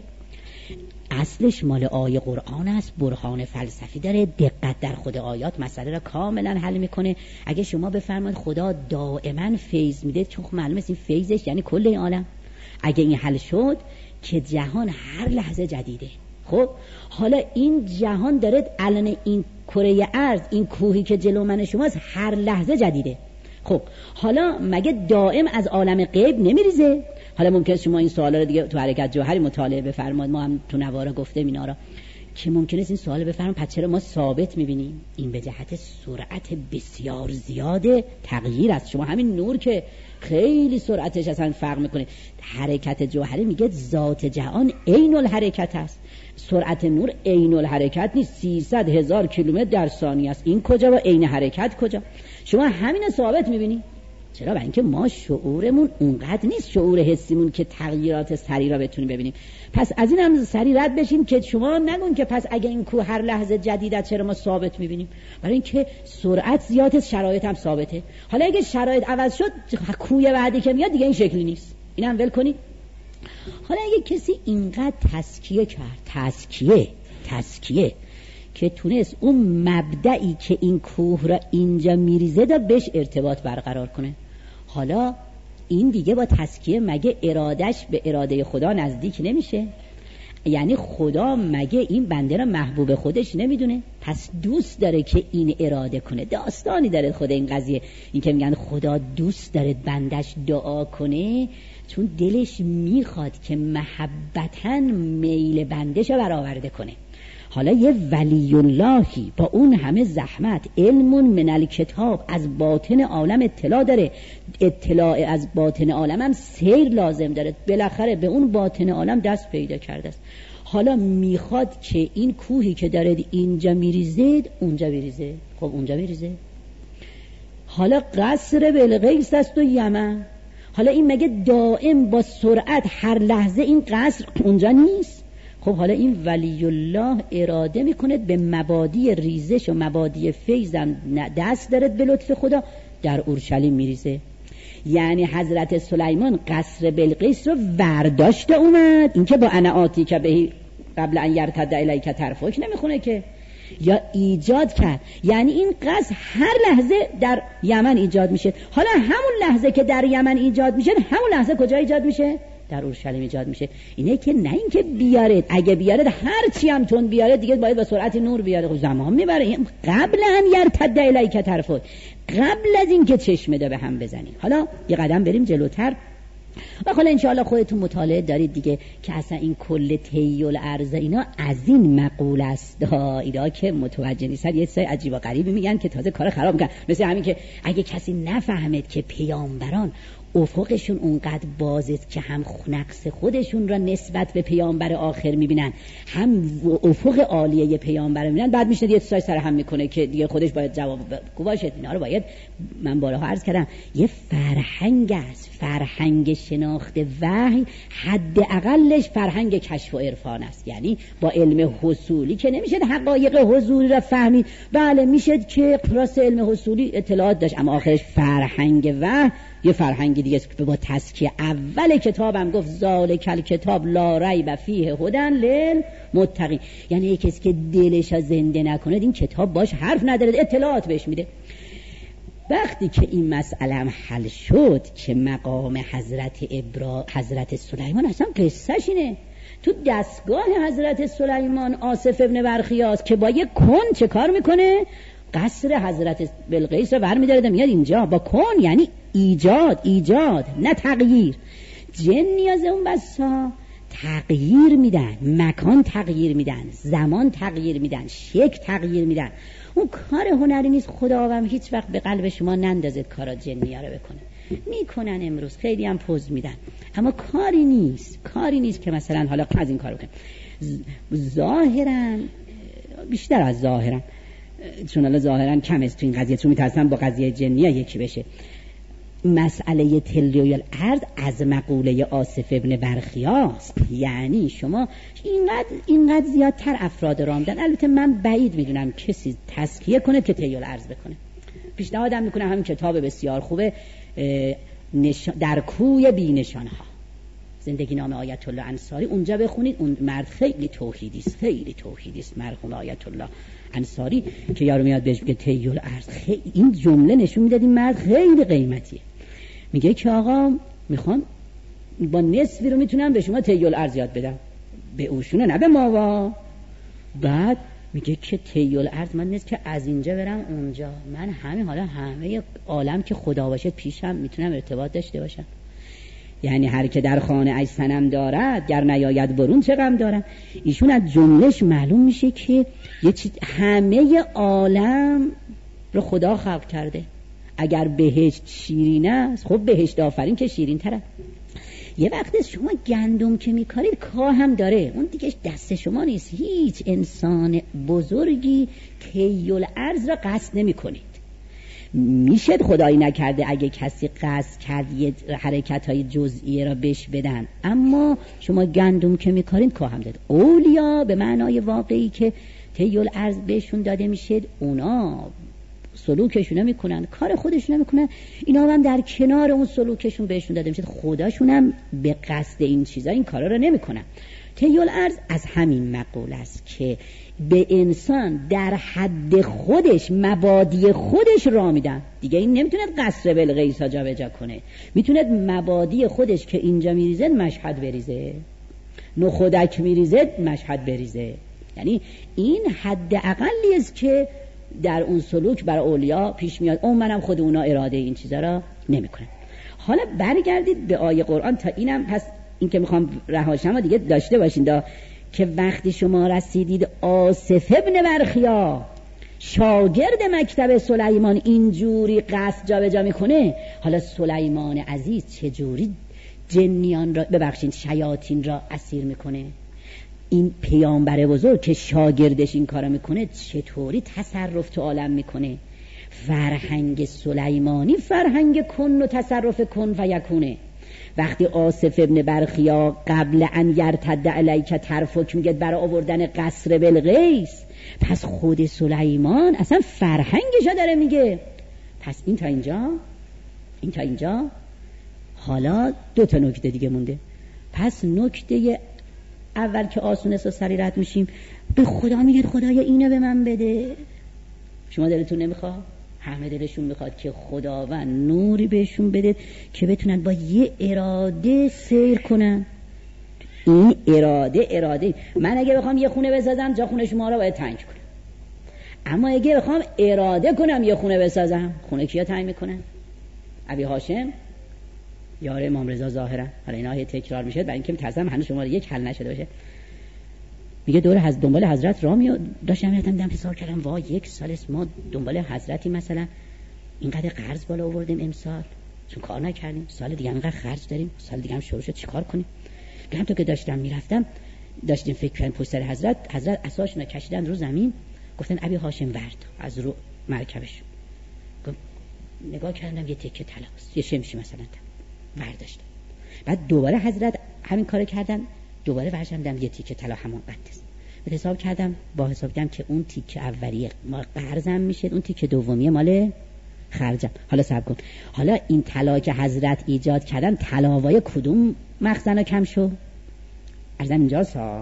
اصلش مال آیه قرآن است، برهان فلسفی داره، دقت در خود آیات مسئله را کاملا حل میکنه. اگه شما بفرمایید خدا دائما فیض میده، چون معلومه این فیضش یعنی کل این عالم، اگه این حل شد که جهان هر لحظه جدیده. خب حالا این جهان داره الان این کره ارض، این کوهی که جلو من شماست، هر لحظه جدیده. خب حالا مگه دائم از عالم غیب نمیریزه؟ حالا ممکنه شما این سوالا رو دیگه تو حرکت جوهری مطالعه بفرمایید، ما هم تو نوارا گفتیم اینا را که ممکنه این سوال بفرمایید پس چرا ما ثابت میبینیم؟ این به جهت سرعت بسیار زیاد تغییر است. شما همین نور که خیلی سرعتش اصلا فرق میکنه، حرکت جوهری میگه ذات جهان عین الحرکت است، سرعت نور عین الحرکت نیست، 300,000 کیلومتر در ثانیه است. این کجا و عین حرکت کجا؟ شما همین ثابت میبینی. چرا؟ برای اینکه ما شعورمون اونقدر نیست، شعور حسیمون که تغییرات سریع را بتونیم ببینیم. پس از این هم سریع رد بشیم که شما نگون که پس اگه این کوه هر لحظه جدیده چرا ما ثابت میبینیم. برای اینکه سرعت زیاده، شرایط هم ثابته. حالا اگه شرایط عوض شد کوه بعدی که میاد دیگه این شکلی نیست، اینم ول کنید. حالا اگه کسی اینقدر تزکیه کرد، تزکیه که تونست اون مبدئی که این کوه را اینجا میریزه دا بهش ارتباط برقرار کنه، حالا این دیگه با تزکیه مگه ارادش به اراده خدا نزدیک نمیشه؟ یعنی خدا مگه این بنده را محبوب خودش نمیدونه؟ پس دوست داره که این اراده کنه. داستانی داره خدا این قضیه، این که میگن خدا دوست داره بندش دعا کنه، چون دلش میخواد که محبتاً میل بندش رو برآورده کنه. حالا یه ولی اللهی با اون همه زحمت، علم من الکتاب، از باطن عالم اطلاع داره، اطلاع از باطن عالم هم سیر لازم داره، بالاخره به اون باطن عالم دست پیدا کرده است. حالا میخواد که این کوهی که داره اینجا میریزه اونجا بریزه. خب اونجا بریزه. حالا قصر بلقیس است و یمن، حالا این مگه دائم با سرعت هر لحظه این قصر اونجا نیست؟ خب حالا این ولی الله اراده میکنه به مبادی ریزش و مبادی فیضم دست دارد به لطف خدا، در اورشلیم میریزه. یعنی حضرت سلیمان قصر بلقیس رو ورداشته اومد، این که با انا آتی که به قبل ان یرتد الیک طرفک نمیخونه که، یا ایجاد کرد. یعنی این قصر هر لحظه در یمن ایجاد میشه. حالا همون لحظه که در یمن ایجاد میشه، همون لحظه کجا ایجاد میشه؟ در اورشلیم ایجاد میشه. اینه که نه اینکه بیارد، اگه بیارد هر چی هم تون بیارد دیگه باید با سرعت نور بیاره، خب زمان میبره. قبل ان یرتد الیک طرفک، قبل از این که چشمه به هم بزنی. حالا یه قدم بریم جلوتر و حالا انشاءالله خودتون مطالعه دارید دیگه که اصلا این کل طی الارض اینا از این مقول است. اینا که متوجه نیستن یه چیز عجیب و غریبی میگن که تازه کار خراب میکنن. مثل همین که اگه کسی نفهمید که پیامبران افقشون اونقدر بازه که هم نقص خودشون را نسبت به پیامبر آخر میبینن، هم افق عالیه پیامبر میبینن، بعد میشه یه چیزای سر هم میکنه که دیگه خودش باید جواب باشه. اینا رو باید، من بارها عرض کردم، یه فرهنگ است، فرهنگ شناخت وحی حد اقلش فرهنگ کشف و عرفان است. یعنی با علم حصولی که نمیشه حقایق حضوری را فهمید، بله میشه که راست علم حصولی اطلاعات داشت، اما آخرش فرهنگ وحی یه فرهنگ دیگه است که با تزکیه اول کتابم گفت ذالک الکتاب لا ریب فیه هدی للمتقین. یعنی یک کسی که دلش زنده نکنه این کتاب باش حرف نداره، اطلاعات بهش میده. وقتی که این مسئله حل شد که مقام حضرت سلیمان، اصلا قصهش اینه، تو دستگاه حضرت سلیمان آصف ابن برخیاس که با یک کن چه کار میکنه؟ قصر حضرت بلقیس رو برمی‌داره میاد اینجا با کن، یعنی ایجاد نه تغییر. جنی از اون بسا تغییر میدن، مکان تغییر میدن، زمان تغییر میدن، شکل تغییر میدن. اون کار هنری نیست. خداوند هیچ وقت به قلب شما نندازید کارا جنی‌ها رو بکنه. میکنن امروز، خیلی هم پوز میدن، اما کاری نیست که مثلا حالا از این کارو کنیم. ظاهرا بیشتر از ظاهرا، چون الان ظاهرا کم است تو این قضیه، چون میترسن با قضیه جنیه یکی بشه. مسئله تلیوی الارض از مقوله آصف ابن برخیاس. یعنی شما اینقدر زیادتر افراد را آمدن. البته من بعید میدونم کسی تزکیه کنه که تلیوی الارض بکنه. پیشنهادم میکنم همین کتاب بسیار خوبه در کوی بی نشانها، زندگی نام آیت الله انصاری، اونجا بخونید. اون مرد خیلی توحیدی است مرحوم آیت الله انصاری که یارو میاد بهش میگه طی الارض، این جمله نشون میداد این مرد خیلی قیمتیه. میگه که آقا میخوام با نصفی رو میتونم به شما طی الارض یاد بدم، به اوشونه نه به ماوا. بعد میگه که طی الارض من نیست که از اینجا برم اونجا، من همه عالم که خدا باشه پیشم میتونم ارتباط داشته باشم. یعنی هر که در خانه ای صنم دارد گر نیاید برون چه غم دارم. ایشون از جملهش معلوم میشه که همه عالم رو خدا خلق کرده. اگر بهشت شیرین است، خب بهشت آفرین که شیرین تره. یه وقت شما گندم که میکارید کاه هم داره، اون دیگه دست شما نیست. هیچ انسان بزرگی طی الارض را قصد نمی کنید. میشه خدایی نکرده اگه کسی قصد کرد یه حرکت‌های جزئیه را بهش بدن، اما شما گندم که میکارین که هم داد. اولیا به معنای واقعی که طی الارض بهشون داده میشه، اونا سلوکشون میکنن، کار خودشون میکنن، اینا هم در کنار اون سلوکشون بهشون داده میشه، خداشون هم به قصد این چیزا این کارا رو نمیکنن. طی الارض از همین مقول است که به انسان در حد خودش مبادی خودش راه میدن دیگه. این نمیتونه قصر بالقیس ها جا به جا کنه، میتونه مبادی خودش که اینجا میریزه مشهد بریزه، نخودک میریزه مشهد بریزه. یعنی این حد اقلی است که در اون سلوک برای اولیا پیش میاد. اون منم خود اونا اراده این چیزا را نمیکنن. حالا برگردید به آیه قرآن تا اینم پس این که میخوام رهاشم دیگه داشته باشین که وقتی شما رسیدید آصف ابن برخیا شاگرد مکتب سلیمان اینجوری قصد جا به جا میکنه، حالا سلیمان عزیز چجوری جنیان را شیاطین را اسیر میکنه؟ این پیامبر بزرگ که شاگردش این کارو میکنه چطوری تصرف تو عالم میکنه؟ فرهنگ سلیمانی فرهنگ کن و تصرف کن و یکونه. وقتی آصف ابن برخیا قبل ان یرتد علیک طرفک میگه برای آوردن قصر بلقیس، پس خود سلیمان اصلا فرهنگشو داره میگه. پس این تا اینجا حالا 2 نکته دیگه مونده. پس نکته اول که آسونه سری رد میشیم، به خدا میگه خدایا اینو به من بده. شما دلتون نمیخواد؟ همه دلشون میخواد که خداوند نوری بهشون بده که بتونن با یه اراده سیر کنن. این اراده من اگه بخوام یه خونه بسازم جا خونه شما را باید تنگ کنم، اما اگه بخوام اراده کنم یه خونه بسازم، خونه کیا تنگ میکنن؟ ابی هاشم یار امام رضا ظاهرا. حالا اینا تکرار میشه برای اینکه میترسم هنوز شما یک حل نشده باشه. میگه دنبال حضرت راه داشتم میرفتم حساب کردم وای 1 سال است ما دنبال حضرتی مثلا اینقدر قرض بالا آوردیم امسال چون کار نکردیم، سال دیگه اینقدر خرج داریم، سال دیگه هم شروع شد چیکار کنیم. هم تو که داشتم میرفتم داشتیم فکر کردن پشت سر حضرت اساشون رو کشیدن رو زمین، گفتن ابی هاشم ورد از رو مرکبش. نگاه کردم یه تکه طلاست، یه شمشی مثلا برداشتم. بعد دوباره حضرت همین کارو کردن، دوباره برشم یه تیکه طلا همون قدست. به حساب کردم که اون تیکه اولیه ما قرضم میشه، اون تیکه دومیه مال خرجم. حالا صبر کن، حالا این طلا که حضرت ایجاد کردن طلاوای کدوم مخزن کم شو؟ ارزم اینجا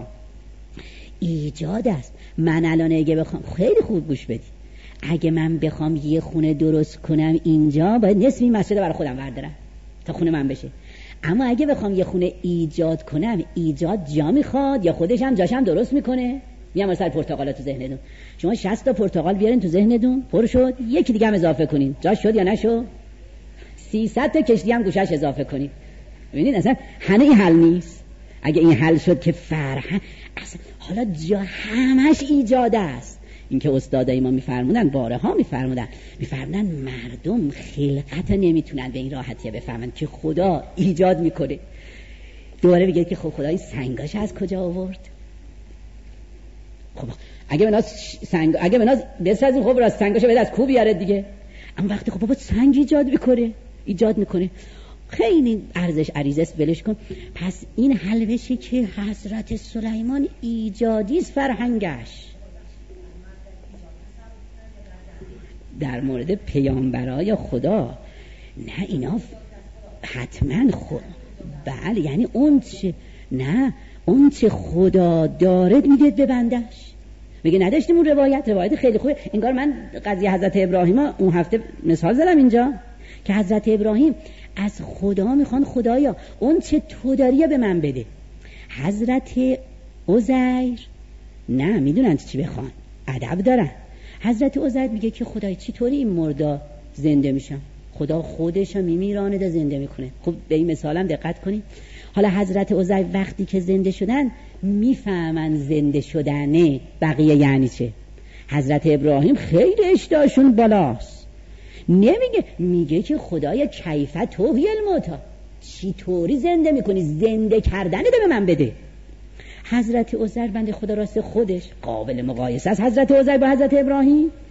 ایجاد است. من الان اگه بخوام خیلی خوب گوش بدی، اگه من بخوام یه خونه درست کنم اینجا باید نصف این مسجد برای خودم بردارم تا خونه من بشه. اما اگه بخوام یه خونه ایجاد کنم، ایجاد جا میخواد یا خودش هم جاشم درست میکنه. میام مثلا پرتقالا تو ذهنتون، شما 60 تا پرتقال بیارین تو ذهنتون پر شد، یکی دیگه هم اضافه کنین، جاش شد یا نشد. 300 تا کشتی هم گوشش اضافه کنین. ببینید اصلا این حل نیست. اگه این حل شد که فرهنگ اصلا حالا جا همش ایجاد است. این که استادای ما میفرمودن بارها میفرمودن مردم خلقت نمیتونن به این راحتی بفهمن که خدا ایجاد میکنه. دوباره بگید که خب خدای سنگاش از کجا آورد؟ خب اگه بناز بسازیم خب راست سنگاشو بده از کو بیاره دیگه. اما وقتی خب بابا سنگ ایجاد میکنه خیلی ارزش عریضه است، ولش کن. پس این حل بشه که حضرت سلیمان ایجادی است فرهنگش. در مورد پیامبرای خدا نه اینا حتما بله، یعنی اون چه خدا دارد میده به بندش. میگه نداشتیم اون روایت خیلی خوبه. انگار من قضیه حضرت ابراهیم اون هفته مثال زدم اینجا که حضرت ابراهیم از خدا میخوان خدایا اون چه تو داری به من بده. حضرت عزیر نه میدونن چی بخوان، ادب دارن. حضرت عزیر میگه که خدای چی طوری این مردا زنده میشن؟ خدا خودش میمیرانه ده زنده میکنه. خب به این مثالم دقت کنید. حالا حضرت عزیر وقتی که زنده شدن میفهمن زنده شدنه بقیه یعنی چه. حضرت ابراهیم خیلی اشتهاشون بالاست، میگه که خدای کیف تحیی الموتی، چی طوری زنده میکنی؟ زنده کردن ده به من بده. حضرت عزیر بنده خدا راست خودش قابل مقایسه است حضرت عزیر با حضرت ابراهیم.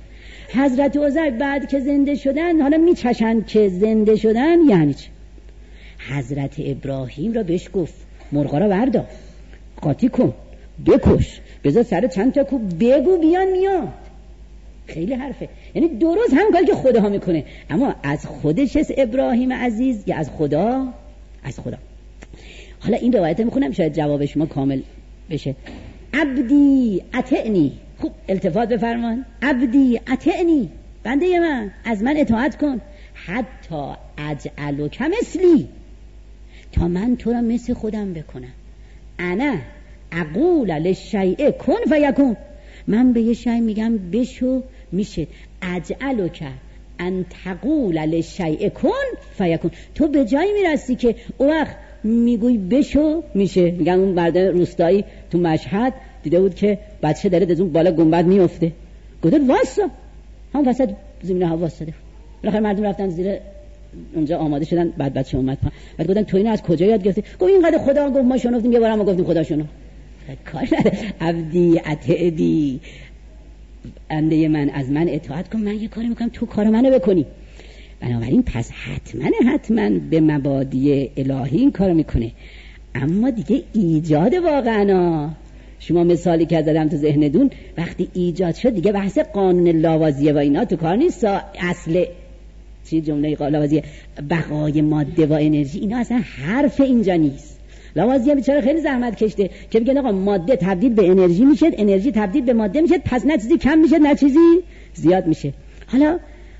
حضرت عزیر بعد که زنده شدن حالا میچشن که زنده شدن یعنی چه؟ حضرت ابراهیم را بهش گفت مرغا را بردار، قاطی کن، بکش، بذار سر چند تا کو بگو بیان میاد. خیلی حرفه، یعنی درست هم کاری که خدا میکنه، اما از خودش است ابراهیم عزیز یا از خدا؟ از خدا. حالا این روایت میخونم شاید جواب شما کامل بشه. عبدی اطعنی، خوب التفات بفرمان، عبدی اطعنی، بنده من از من اطاعت کن، حتی اجعلک مثلی، تا من تو را مثل خودم بکنم. انا اقول للشیء کن فیکون، من به یه شیء میگم بشو میشه. اجعلک ان تقول للشیء کن فیکون، تو به جایی میرسی که اون وقت میگوی بشو میشه. میگن اون مرد روستایی تو مشهد دیده بود که بچه داره از اون بالا گنبد میفته، گفت واسا، هم وسط زمینه ها واسطه. بالاخره مردم رفتن زیر اونجا آماده شدن، بعد بچه اومد بعد گفتن تو اینو از کجا یاد گرفتی؟ گفت اینقدر خدا گفت ما شنفتیم، یه بار ما گفتیم خدا شنفت. کار نداره، عبدی اطیعی، بنده من از من اطاعت کن، من یه کاری میکنم تو کار منو بکنی. بنابراین پس حتما به مبادی الهی این کارو میکنه. اما دیگه ایجاد واقعا، شما مثالی که زدم تو ذهندون وقتی ایجاد شد دیگه بحث قانون لاوازیه و اینا تو کار نیست. اصل چی جمله لاوازیه، بقای ماده و انرژی، اینا اصلا حرف اینجا نیست. لاوازیه بیچاره خیلی زحمت کشته که بگن آقا ماده تبدیل به انرژی میشه، انرژی تبدیل به ماده میشه، پس نه چیزی کم میشه نه چیزی زیاد میشه. حالا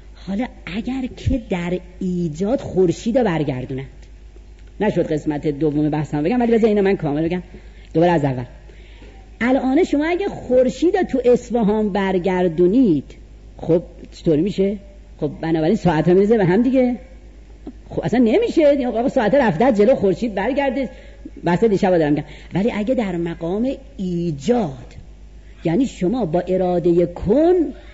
اگر که در ایجاد خورشید برگردونند، نشد قسمت دوم بحثم بگم ولی بذار اینو من کامل بگم دوباره از اول. الان شما اگه خورشید تو اصفهان برگردونید، خب چطوری میشه؟ خب بنابراین ساعت ها میرزه به هم دیگه، خب اصلا نمیشه. آقا ساعت رفته جلو خورشید برگرده، بحث دیشب دارم میگم. ولی اگه در مقام ایجاد، یعنی شما با اراده کن،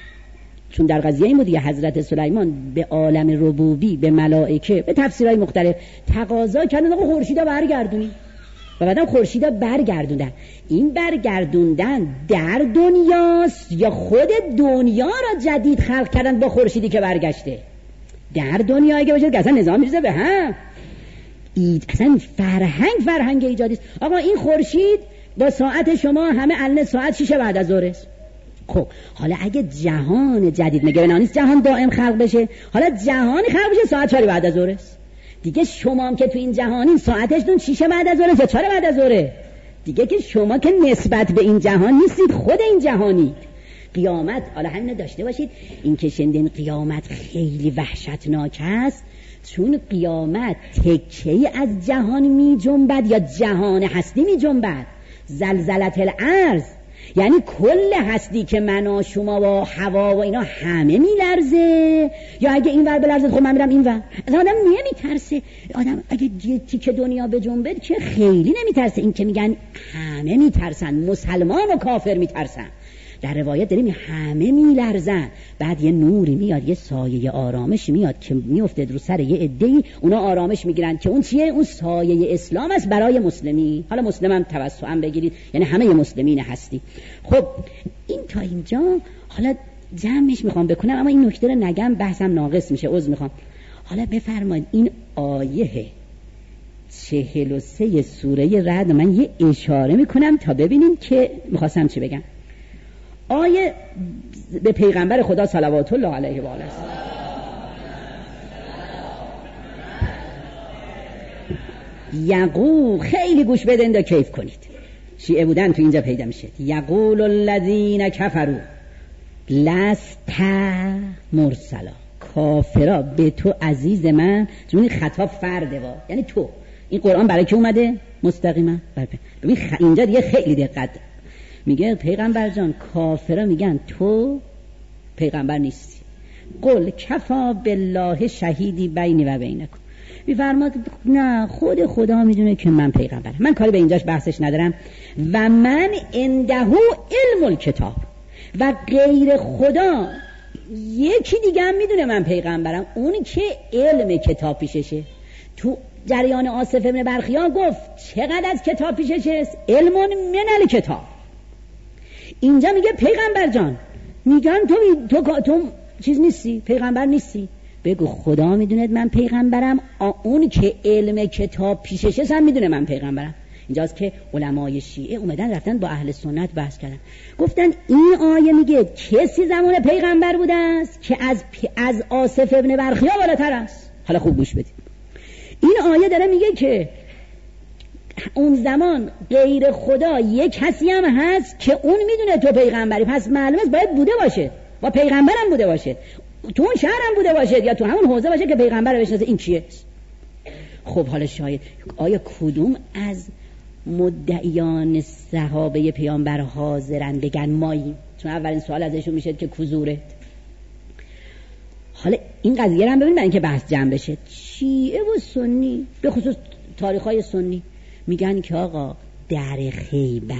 چون در قضیه این بود دیگه حضرت سلیمان به عالم ربوبی، به ملائکه، به تفسیرهای مختلف تقاضا کردن آقا خورشیدا برگردونی و بعدم خورشیدا برگردوندن. این برگردوندن در دنیاست یا خود دنیا را جدید خلق کردن با خورشیدی که برگشته؟ در دنیا اگه باشه اصلا نظام میرزه به هم. اصلا فرهنگ ایجادی است. آقا این خورشید با ساعت شما همه الان ساعت 6 بعد از ظهر است. خب حالا اگه جهان جدید مگه نیست جهان دائم خلق بشه؟ حالا جهانی خلق بشه ساعت 4 بعد از ظهر است. دیگه شما هم که تو این جهانین ساعتشون 6 بعد از ظهر است یا 4 بعد از ظهر. دیگه که شما که نسبت به این جهان نیستید، خود این جهانی. قیامت حالا همین داشته باشید، این که شنیدین قیامت خیلی وحشتناک است، چون قیامت تکه‌ای از جهان می جنبد یا جهان هستی می جنبد. زلزلت الارض یعنی کل هستی که من و شما و هوا و اینا همه می لرزه، یا اگه این ور بلرزه خب من میرم این ور. آدم نمی ترسه، آدم اگه تیکه دنیا بجنبه که خیلی نمی ترسه. این که میگن همه می ترسن، مسلمان و کافر می ترسن. در روایت داریم همه میلرزن، بعد یه نوری میاد، یه سایه آرامش میاد که میفته رو سر یه عده‌ای، اونا آرامش میگیرن که اون چیه؟ اون سایه اسلام است برای مسلمی. حالا مسلم هم توسعاً بگیرید، یعنی همه مسلمین هستی. خب این تا اینجا حالا جمعش میخوام بکنم، اما این نکته رو نگم بحثم ناقص میشه، عذر میخوام. حالا بفرمایید این آیه 43 سوره رعد من یه اشاره میکنم تا ببینیم که میخواستم چی بگم. آیه به پیغمبر خدا صلوات الله علیه و آله یقول، خیلی گوش بدین و کیف کنید، شیعه بودن تو اینجا پیدا میشه. یقول الذین کفروا لست مرسلا، کافرا به تو عزیز من، چون خطاب فرده وا، یعنی تو. این قرآن برای کی اومده؟ مستقیما ببین اینجا دیگه خیلی دقت میگه پیغمبر جان، کافرا میگن تو پیغمبر نیستی. قل کفا بالله شهیدی بینی و بینکم، میفرماد نه خود خدا میدونه که من پیغمبرم، من کاری به اینجاش بحثش ندارم. و من عنده علم الکتاب، و غیر خدا یکی دیگه هم میدونه من پیغمبرم، اونی که علم کتاب پیششه. تو جریان آصف ابن برخیا گفت چقدر از کتاب پیششه؟ علم من الکتاب. اینجا میگه پیغمبر جان، میگن تو چیز نیستی، پیغمبر نیستی. بگو خدا میدونه من پیغمبرم، اون که علم کتاب پیششه هم میدونه من پیغمبرم. اینجاست که علمای شیعه اومدن رفتن با اهل سنت بحث کردن، گفتن این آیه میگه کسی زمان پیغمبر بوده است که از آصف ابن برخیا بالاتر است. حالا خوب گوش بدید، این آیه داره میگه که اون زمان غیر خدا یک کسی هم هست که اون میدونه تو پیغمبری، پس معلومه باید بوده باشه و پیغمبرم بوده باشه، تو اون شهر هم بوده باشه یا تو همون حوزه باشه که پیغمبر رو بشناسه. این کیه؟ خب حالا شاید آیا کدوم از مدعیان صحابه پیامبر حاضرن بگن ماییم؟ چون اولین سوال ازشون میشه که کزوره. حالا این قضیه رو هم ببین برای اینکه بحث جمع بشه. شیعه و سنی به خصوص تاریخ‌های سنی میگن که آقا در خیبر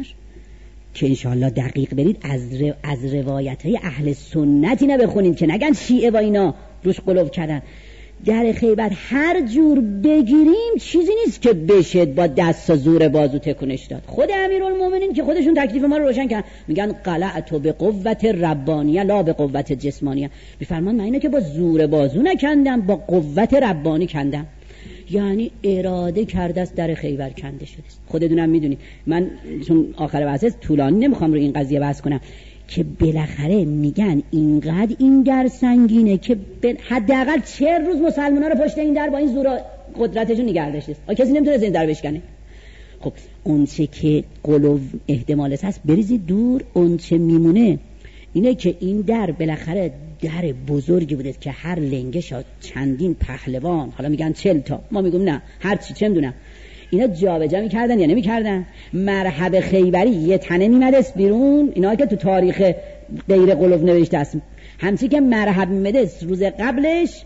که انشاءالله دقیق برید از روایت‌های اهل سنت اینا بخونید که نگن شیعه و اینا روش قلوب کردن. در خیبر هر جور بگیریم چیزی نیست که بشه با دست و زور بازو تکونش داد. خود امیرالمومنین که خودشون تکلیف ما رو روشن کردن میگن قلعت به قوت ربانیه لا به قوت جسمانیه. میفرمان من اینو که با زور بازو نکندم، با قوت ربانی کندم. یعنی اراده کرده است در خیبر کنده شده است. خودتونم میدونی، من چون آخر بحث طولانی نمیخوام رو این قضیه بحث کنم که بالاخره میگن اینقدر این در سنگینه که حداقل 40 روز مسلمان‌ها رو پشت این در با این زور قدرتشون نگه داشته است. کسی نمیتونه از این در بشکنه. خب اون چه که قلوب احتمالش هست بریزید دور، اون چه میمونه اینه که این در بالاخره در بزرگی بوده که هر لنگش ها چندین پهلوان، حالا میگن 40 تا، ما میگم نه هر چه میدونم، اینا جابجا میکردن یا نمیکردن. مرحب خیبری یه تنه میمدست بیرون، اینا که تو تاریخ غیر قلوب نوشته است، همچی که مرحب میمدست روز قبلش،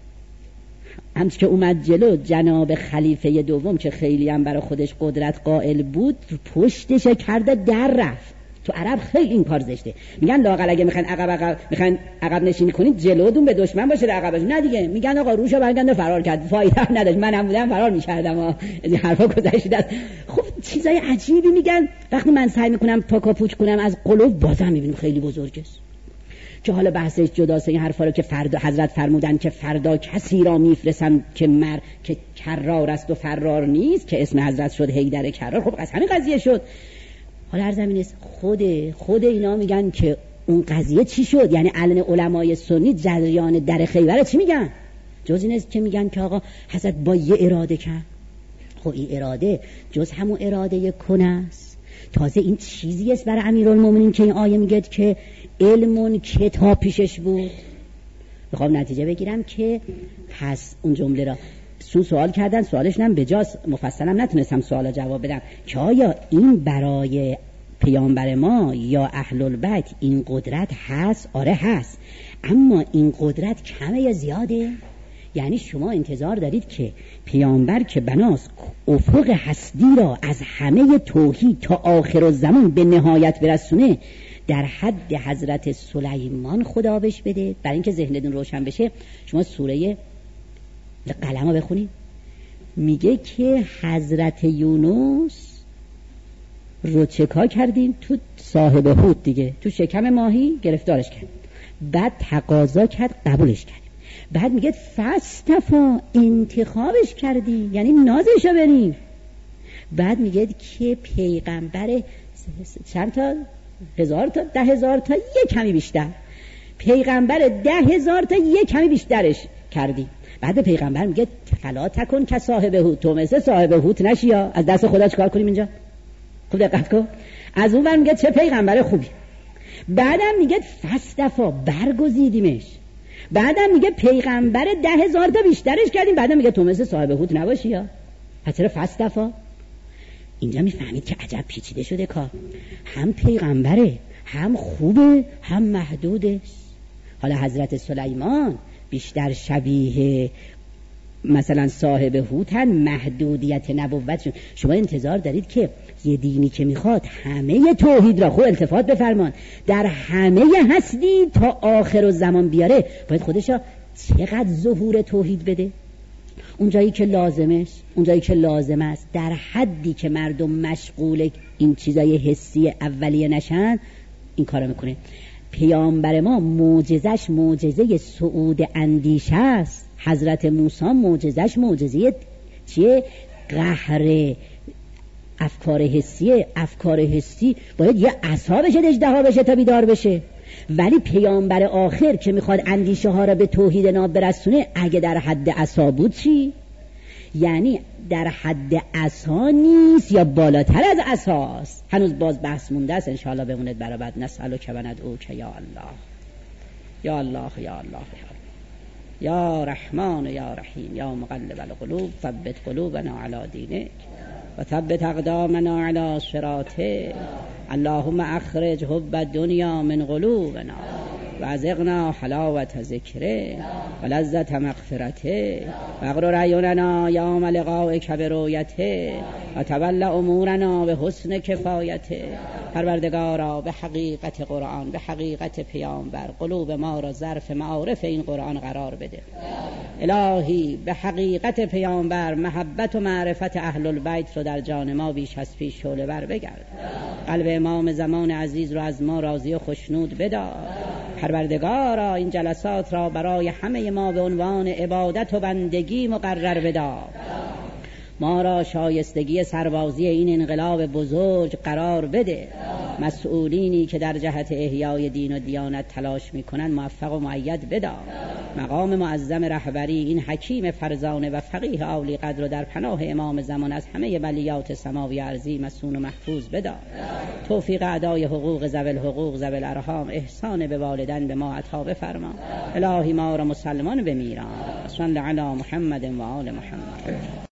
همچی که اومد جلو جناب خلیفه دوم که خیلی هم برای خودش قدرت قائل بود پشتش کرده در رفت. تو عرب خیلی این کار زشته، میگن لااقل اگه میخواین عقب نشینی کنید جلودون به دشمن باشه در عقبش، نه دیگه میگن آقا روشو برگرد فرار کرد، فایده نداشت، منم بودم فرار میکردم. این حرفا گذشته است. خب چیزای عجیبی میگن. وقتی من سعی میکنم پاکاپوچ کنم از قلوب بازم میبینم خیلی بزرگ است که حالا بحثش جداست. این حرفا رو که فردا حضرت فرمودن که فردا کسی را میفرستم که که کرار است و فرار نیست، که اسم حضرت شد حیدر کرار. خب از همین قضیه شد. حالا عرض همین است، خود اینا میگن که اون قضیه چی شد، یعنی الان علمای سنی جریان در خیبر چی میگن؟ جز این است که میگن که آقا حضرت با یه اراده کرد. خب این اراده جز همون اراده کنه است. تازه این چیزی است برای امیرالمومنین که این آیه میگه که علمون کتاب پیشش بود. میخوام نتیجه بگیرم که پس اون جمله را سوال کردن، سوالش نم بجاست، مفصلم نتونستم سوالا جواب بدم که آیا این برای پیامبر ما یا اهل البیت این قدرت هست؟ آره هست، اما این قدرت کمه یا زیاده؟ یعنی شما انتظار دارید که پیامبر که بناست افق هستی را از همه توحید تا آخر الزمان به نهایت برسونه در حد حضرت سلیمان خدا بش بده؟ برای اینکه ذهنتون روشن بشه شما سوره قلم رو بخونید. میگه که حضرت یونس رو چکا کردیم تو صاحب حوت دیگه، تو شکم ماهی گرفتارش کرد، بعد تقاضا کرد قبولش کردیم، بعد میگه فاستفا انتخابش کردی یعنی نازشو بریم، بعد میگه که پیغمبر چند تا 1000 تا 10,000 تا یک کمی بیشتر، پیغمبر 10,000 تا یک کمی بیشترش کردی. بعد پیغمبر میگه فلا تکن که صاحب حوت، تو مثل صاحب حوت نشی، یا از دست خدا چیکار کنیم اینجا؟ خوب دقت کن. از اون ور میگه چه پیغمبر خوبی، بعدم میگه فاستفا برگزیدیمش، بعدم میگه پیغمبر 10,000 تا بیشترش کردیم، بعدم میگه تو مثل صاحب حوت نباشی. یا پس چرا فاستفا؟ اینجا میفهمید که عجب پیچیده شده کار، هم پیغمبره، هم خوبه، هم محدوده. حالا حضرت سلیمان بیشتر شبیه مثلا صاحب حوتن، محدودیت نبوتشون. شما انتظار دارید که یه دینی که میخواد همه توحید را، خوب التفات بفرمان، در همه هستی تا آخر الزمان بیاره، باید خودش را چقدر ظهور توحید بده؟ اونجایی که لازم است، در حدی که مردم مشغول این چیزای حسی اولیه نشن این کارو میکنه. پیامبر ما معجزش معجزه صعود اندیشه است. حضرت موسی معجزش معجزه چیه؟ قهر افکار حسیه. افکار حسی باید یه عصا بشه اژدها بشه تا بیدار بشه. ولی پیامبر آخر که میخواد اندیشه ها را به توحید ناب برسونه، اگه در حد عصا بود چی؟ یعنی در حد عصا نیست یا بالاتر از عصاست. هنوز باز بحث مونده است، انشاءالله بموند برای بعد. نسألک و ندعوک یا الله یا الله یا الله یا رحمان یا رحیم یا مقلب القلوب ثبت قلوبنا علی دینک و ثبت اقدامنا علی صراطک. اللهم اخرج حب الدنیا من قلوبنا و ازغنا حلاوت ذکره و لذت مغفرته و اغرر عیوننا یوم لقائک برؤیته و تول امورنا به حسن کفایته. پروردگارا به حقیقت قرآن، به حقیقت پیامبر قلوب ما را ظرف معارف این قرآن قرار بده. الهی به حقیقت پیامبر محبت و معرفت اهل البیت رو در جان ما بیش از پیش شعله ور بگرد. قلب امام زمان عزیز رو از ما راضی و خشنود بدار. پروردگارا این جلسات را برای همه ما به عنوان عبادت و بندگی مقرر بدار. ما را شایستگی سربازی این انقلاب بزرگ قرار بده. مسئولینی که در جهت احیای دین و دیانت تلاش میکنن موفق و مؤید بدار. مقام معظم رهبری این حکیم فرزانه و فقیه عالی قدر رو در پناه امام زمان از همه بلیات سماوی ارضی مسون و محفوظ بدار. توفیق ادای حقوق ذوی الحقوق ذوی الارحام، احسان به والدین به ما عطا بفرما. الهی ما را مسلمان بمیران. صلی علی محمد و آل محمد.